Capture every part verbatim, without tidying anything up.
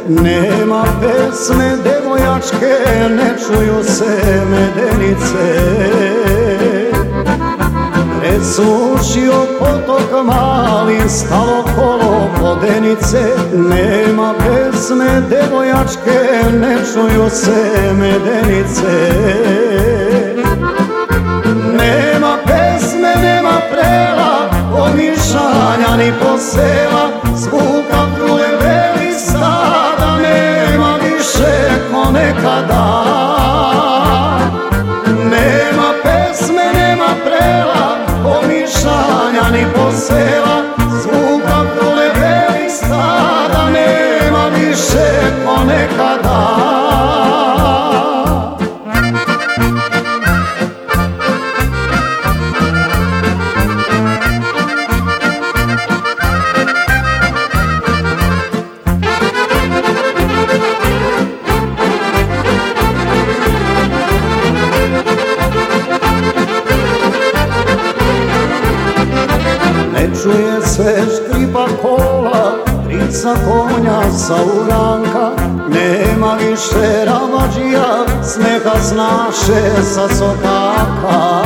nema pesme devojačke, ne čuju se medenice. Presušio potok mali, stalo kolo vodenice. Nema pesme devojačke, ne čuju se medenice. Nema pesme, nema prela, pomišanja ni posela, zvuka trule veli stada, nema više ko nekada. Nema pesme, nema prela, pomišanja ni posela, zvuka trule veli stada, nema više ko nekada. Čuje se škripa kola, trica konja sa uranka. Nema više ravađija, smeha snaše sa sokaka.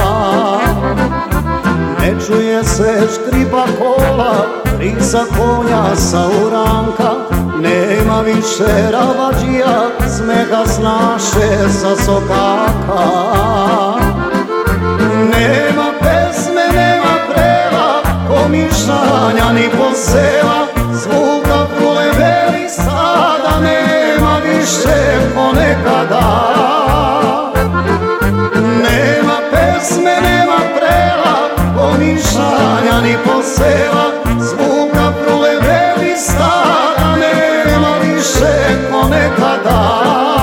Ne čuje se škripa kola, trica konja sa uranka. Nema više ravađija, smeha snaše sa sokaka. Nema pesme, nema prela, pomišanja ni posela, zvuka trule veli sada, nema više ko nekada. Nema pesme, nema prela, pomišanja ni posela, zvuka trule veli sada, nema više ko nekada.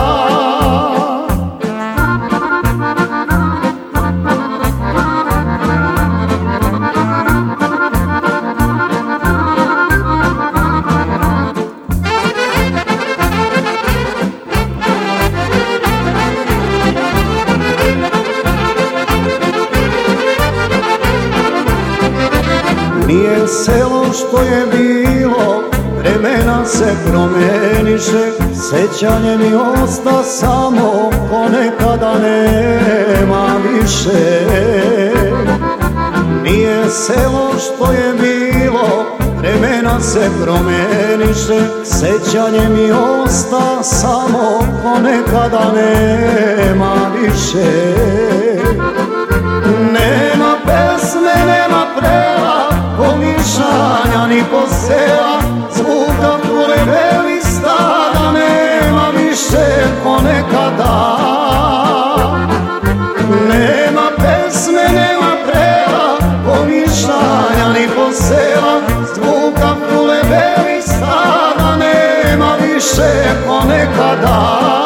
Nije selo što je bilo, vremena se promeniše, sećanje mi osta samo ko nekada nema više. Nije selo što je bilo, vremena se promeniše, sećanje mi osta samo ko nekada nema više. Nema pesme, nema prela, pomišanja ni posela, zvuka trule veli stada, nema više ko nekada. Nema pesme, nema prela, pomišanja ni posela, zvuka trule veli stada, nema više ko nekada.